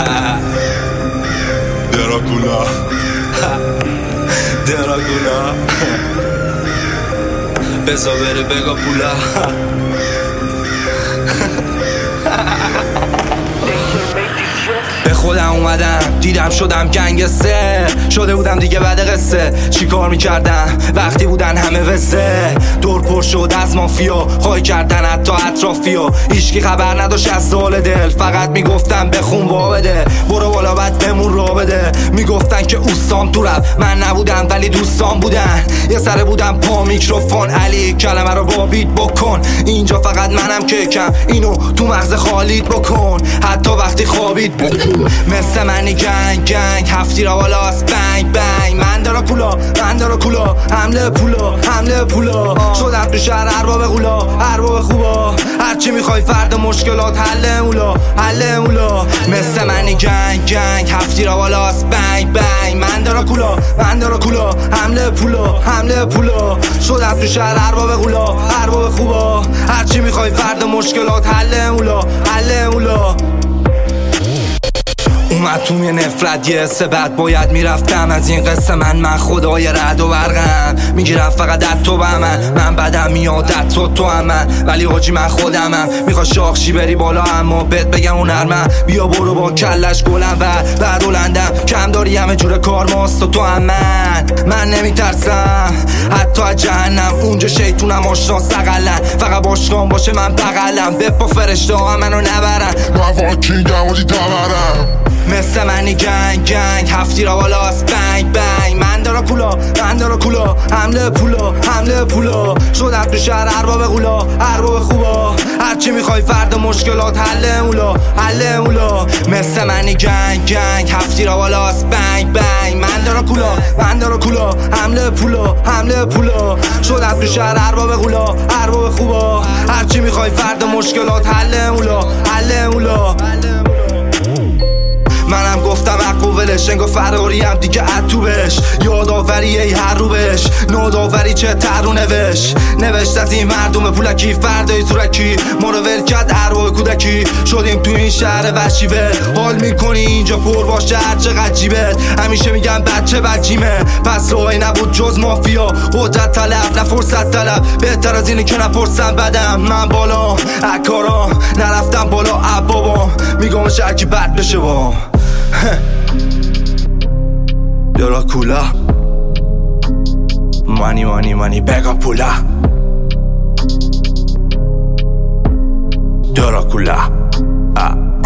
دراکولا دراکولا بزا بره بگا پولا به خودم اومدم دیدم شدم گنگستر شده بودم دیگه بعد قصه چی کار میکردم وقتی بودن همه وسه دور پر شد از مافیا خواهی کردن حتی اطرافیا هیچکی خبر نداشت از سال دل فقط میگفتم بخون با بده برو بالا بعد بمون را بده میگفتن که اوستام تو رپ من نبودم ولی دوستان بودن یه سره بودم پا میکروفون علی کلمه رو با بیت بکن اینجا فقط منم کیکم اینو تو مغز خالیت بکن حتی وقتی خوابید بکن مثل منی گنگ گنگ هفتی را بالاست بنگ بنگ من دراکولا حمله پولا شدم تو شهر ارباب غولا ارباب خوبا هرچی میخوای فرد مشکلات حل مولا مثل منی گنگ گنگ هفتی را بالاست بنگ بنگ من دراکولا حمله پولا شدم تو شهر ارباب غولا ارباب خوبا هرچی میخوای فرد مشکلات حل مولا اومد تو یه نفرت یه حسه بعد باید میرفتم از این قصه من خدای رد و برقم میگیرم فقط از تو به من بدم میاد از تو هم من ولی حاجی من خودمم میخوا شاخشی بری بالا اما بهت بگم هنرمند بیا برو با کلش گلم و بعد هلندم کم داری همه جور کار ماست و تو هم من نمیترسم حتی از جهنم اونجا شیطونم آشنا سقلن فقط باشگان باشه من بغلم بپا فرشته ها منو نبرن من واکینگم حاجی تبرم مثل منی گنگ گنگ هفتی را بالاست بنگ بنگ من دراکولا حمله پولا شدم تو شهر ارباب غولا ارباب خوبا هرچی میخوای فرد مشکلات حل مولا مثل منی گنگ گنگ هفتی را بالاست بنگ بنگ من دراکولا حمله پولا شدم تو شهر ارباب غولا ارباب خوبا هرچی میخوای فرد مشکلات حل مولا منم گفتم عقو ولش انگا فراریم دیگه عطو بش یادآوری ای هر رو بش ناداوری چه ترو نوشت از این مردم پولکی فردای تورکی ما رو ول کرد ارواح کودکی شدیم تو این شهر وحشیوه حال میکنی اینجا پر باشه هرچقدر جیبت همیشه میگم بچه بجیمه پس راهی نبود جز مافیا قدرت طلب نه فرصت طلب بهتر از اینه که نپرسم بدم من بالا اکارام نرفتم بالا عبابام میگم شرکی بد بشه با دراکولا مانی بگا پولا دراکولا